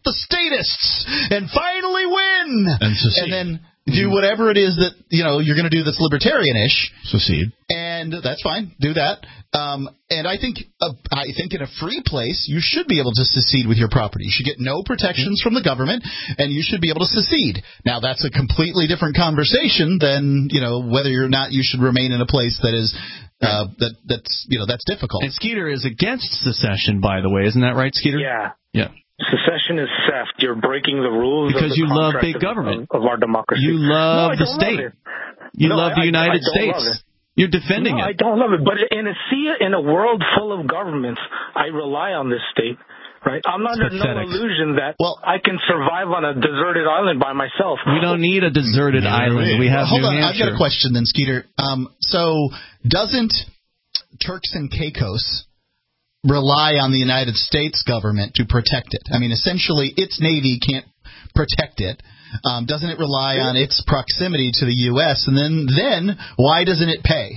the statists and finally win. And then do whatever it is that, you're going to do that's libertarian-ish. Secede. And that's fine. Do that. And I think in a free place, you should be able to secede with your property. You should get no protections from the government, and you should be able to secede. Now, that's a completely different conversation than, whether or not you should remain in a place that is that's difficult. And Skeeter is against secession, by the way. Isn't that right, Skeeter? Yeah. Secession is theft. You're breaking the rules because you love big government of our democracy. You love the state. You love the United States. You're defending it. I don't love it. But in a world full of governments, I rely on this state. Right? I'm under no illusion that I can survive on a deserted island by myself. We don't need a deserted island. We have Hold New on, Hampshire. I've got a question then, Skeeter. So doesn't Turks and Caicos rely on the United States government to protect it? I mean, essentially, its Navy can't protect it. Doesn't it rely on its proximity to the U.S.? And then why doesn't it pay?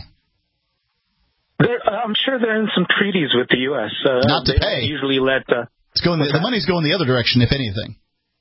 I'm sure they're in some treaties with the U.S. Not to pay. Usually let the money's going the other direction, if anything.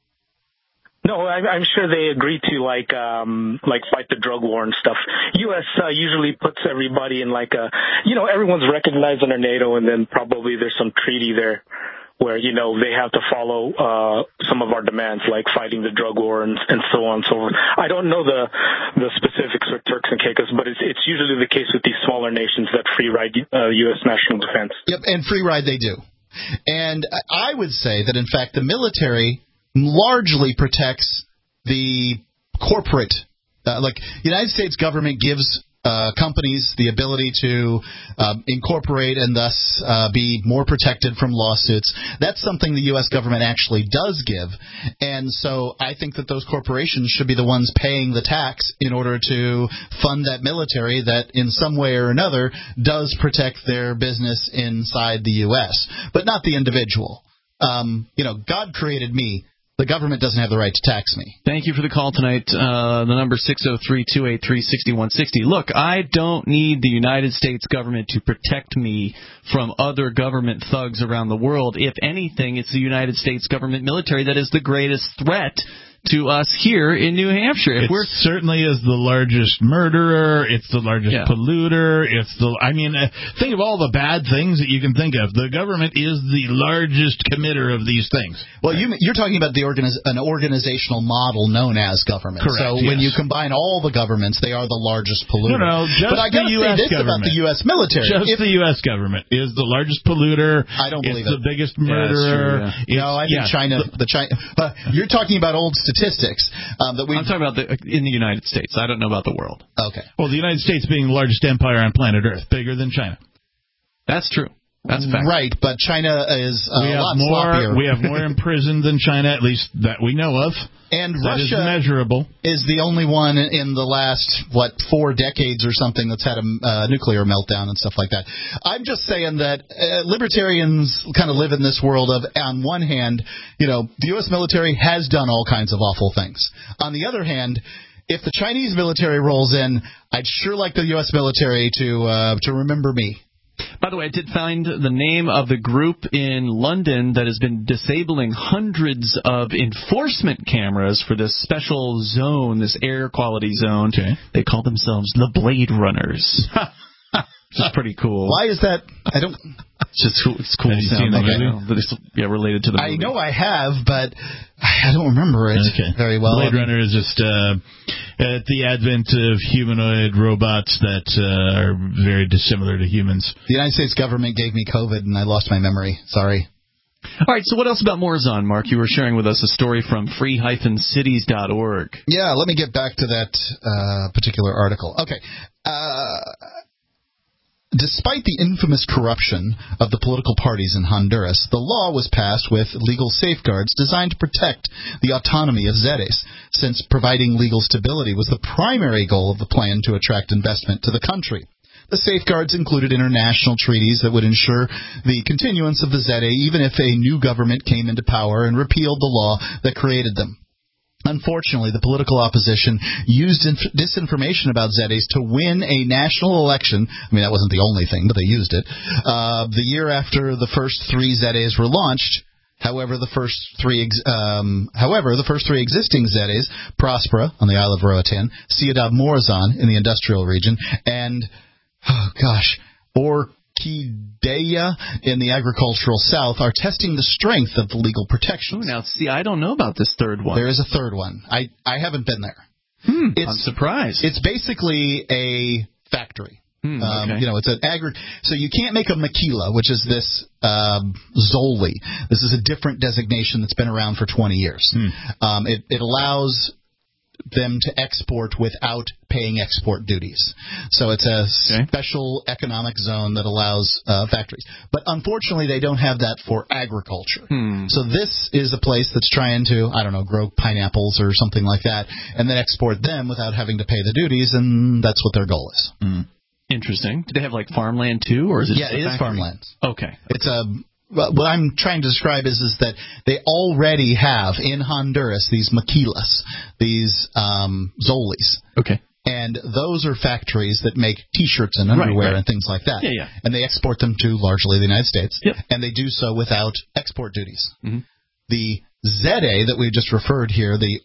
No, I'm sure they agree to like fight the drug war and stuff. U.S. Usually puts everybody in everyone's recognized under NATO, and then probably there's some treaty there where they have to follow some of our demands, like fighting the drug war and so on and so forth. I don't know the specifics with Turks and Caicos, but it's usually the case with these smaller nations that free ride U.S. national defense. Yep, and free ride they do. And I would say that, in fact, the military largely protects the corporate. United States government gives companies the ability to incorporate and thus be more protected from lawsuits. That's something the U.S. government actually does give. And so I think that those corporations should be the ones paying the tax in order to fund that military that in some way or another does protect their business inside the U.S., but not the individual. God created me. The government doesn't have the right to tax me. Thank you for the call tonight. The number 603-283-6160. Look, I don't need the United States government to protect me from other government thugs around the world. If anything, it's the United States government military that is the greatest threat to us here in New Hampshire. It certainly is the largest murderer. It's the largest polluter. Think of all the bad things that you can think of. The government is the largest committer of these things. Well, you're talking about an organizational model known as government. Correct. So when you combine all the governments, they are the largest polluter. No, just but I got to say this about the U.S. military. The U.S. government is the largest polluter. I don't believe it's the biggest murderer. I think China. You're talking about old statistics that we. I'm talking about in the United States. I don't know about the world. Okay. Well, the United States being the largest empire on planet Earth, bigger than China. That's true. That's a fact. Right, but China is a lot sloppier. We have more imprisoned than China, at least that we know of. And that Russia is measurable. Is the only one in the last 4 decades or something that's had a nuclear meltdown and stuff like that. I'm just saying that libertarians kind of live in this world of, on one hand, the U.S. military has done all kinds of awful things. On the other hand, if the Chinese military rolls in, I'd sure like the U.S. military to remember me. By the way, I did find the name of the group in London that has been disabling hundreds of enforcement cameras for this special zone, this air quality zone. Okay. They call themselves the Blade Runners. Which is pretty cool. Why is that? I don't. It's cool. Have you seen the movie? But it's related to the movie. I know I have, but I don't remember it very well. Blade Runner is just at the advent of humanoid robots that are very dissimilar to humans. The United States government gave me COVID, and I lost my memory. Sorry. All right, so what else about Morazan, Mark? You were sharing with us a story from free-cities.org. Yeah, let me get back to that particular article. Okay. Despite the infamous corruption of the political parties in Honduras, the law was passed with legal safeguards designed to protect the autonomy of Zedes, since providing legal stability was the primary goal of the plan to attract investment to the country. The safeguards included international treaties that would ensure the continuance of the Zede even if a new government came into power and repealed the law that created them. Unfortunately, the political opposition used disinformation about Zedes to win a national election. I mean, that wasn't the only thing, but they used it. The year after the first 3 Zedes were launched, However, the first three existing ZEDEs, Prospera on the Isle of Roatan, Ciudad Morazan in the industrial region, and Orquídea in the agricultural south, are testing the strength of the legal protections. Now, see, I don't know about this third one. There is a third one. I haven't been there. I'm surprised. It's basically a factory. Okay. It's an so you can't make a maquila, which is this Zoli. This is a different designation that's been around for 20 years. It allows them to export without paying export duties. So it's a special economic zone that allows factories. But unfortunately, they don't have that for agriculture. So this is a place that's trying to, grow pineapples or something like that, and then export them without having to pay the duties, and that's what their goal is. Interesting. Do they have farmland too, or is it? Yeah, it is farmland. Okay. It's what I'm trying to describe is that they already have in Honduras these maquilas, these Zolis. Okay. And those are factories that make T-shirts and underwear and things like that. Yeah. And they export them to largely the United States. Yep. And they do so without export duties. The ZEDE that we just referred here, the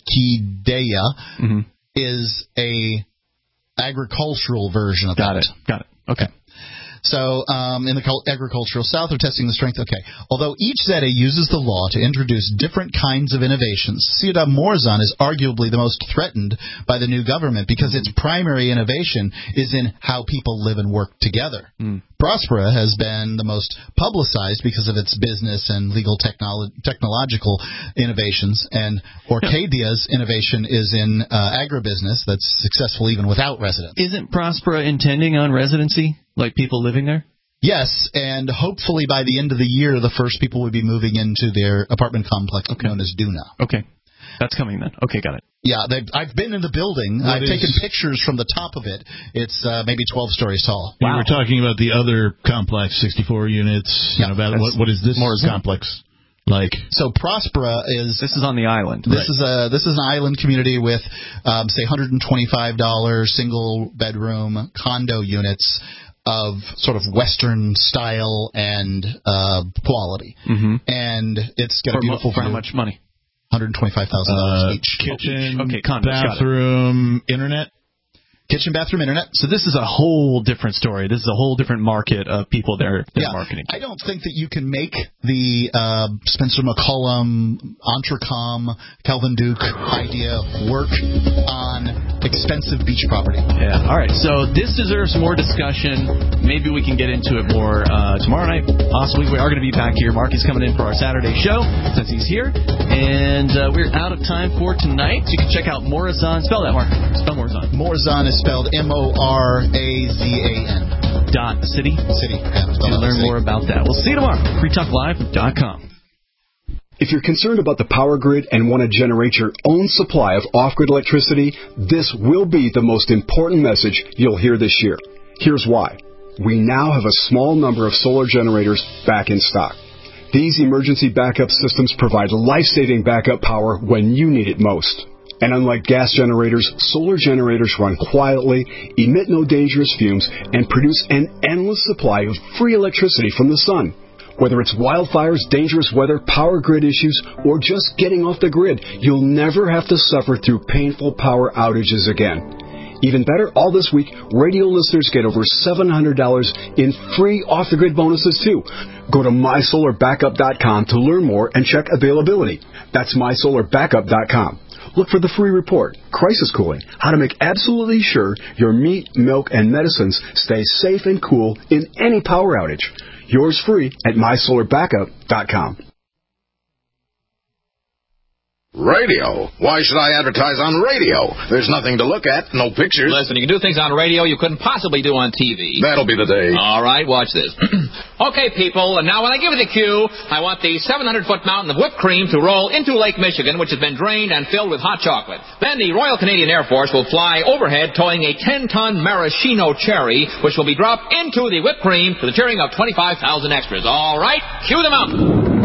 Orquídea, is a agricultural version of that. Got it. Okay. So in the agricultural south, they're testing the strength. Okay. Although each ZEDE uses the law to introduce different kinds of innovations, Ciudad Morazan is arguably the most threatened by the new government because its primary innovation is in how people live and work together. Prospera has been the most publicized because of its business and legal technological innovations, and Orquídea's innovation is in agribusiness that's successful even without residents. Isn't Prospera intending on residency? Like people living there? Yes, and hopefully by the end of the year, the first people would be moving into their apartment complex known as Duna. Okay. That's coming then. Okay, got it. Yeah, I've been in the building. I've taken pictures from the top of it. It's maybe 12 stories tall. We were talking about the other complex, 64 units. What is this complex like? So Prospera is... This is on the island. This is an island community with, say, $125 single-bedroom condo units of sort of Western style and quality. And it's got a beautiful view. For how much money? $125,000 each. Kitchen, bathroom, internet? Kitchen, bathroom, internet. So this is a whole different story. This is a whole different market of people they're marketing. I don't think that you can make the Spencer McCullum, Entrecom, Calvin Duke idea work on expensive beach property. Yeah. All right. So this deserves more discussion. Maybe we can get into it more tomorrow night. Possibly. We are going to be back here. Mark is coming in for our Saturday show since he's here. And we're out of time for tonight. You can check out Morazan. Spell that, Mark. Spell Morazan. Morazan is spelled Morazan. City. Yeah, to learn more about that. We'll see you tomorrow. FreeTalkLive.com. If you're concerned about the power grid and want to generate your own supply of off-grid electricity, this will be the most important message you'll hear this year. Here's why. We now have a small number of solar generators back in stock. These emergency backup systems provide life-saving backup power when you need it most. And unlike gas generators, solar generators run quietly, emit no dangerous fumes, and produce an endless supply of free electricity from the sun. Whether it's wildfires, dangerous weather, power grid issues, or just getting off the grid, you'll never have to suffer through painful power outages again. Even better, all this week, radio listeners get over $700 in free off-the-grid bonuses, too. Go to MySolarBackup.com to learn more and check availability. That's MySolarBackup.com. Look for the free report, Crisis Cooling, how to make absolutely sure your meat, milk, and medicines stay safe and cool in any power outage. Yours free at MySolarBackup.com. Radio? Why should I advertise on radio? There's nothing to look at, no pictures. Listen, you can do things on radio you couldn't possibly do on TV. That'll be the day. All right, watch this. Okay, people, and now when I give you the cue, I want the 700-foot mountain of whipped cream to roll into Lake Michigan, which has been drained and filled with hot chocolate. Then the Royal Canadian Air Force will fly overhead towing a 10-ton maraschino cherry, which will be dropped into the whipped cream to the cheering of 25,000 extras. All right, cue the mountain.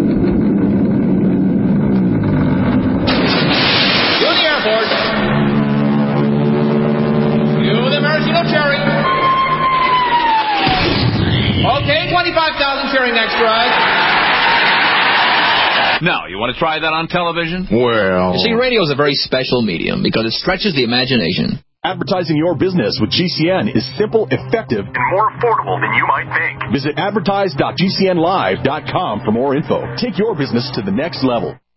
Cherry. Okay, 25,000 cheering extras. Now, you want to try that on television? Well... You see, radio is a very special medium because it stretches the imagination. Advertising your business with GCN is simple, effective, and more affordable than you might think. Visit advertise.gcnlive.com for more info. Take your business to the next level.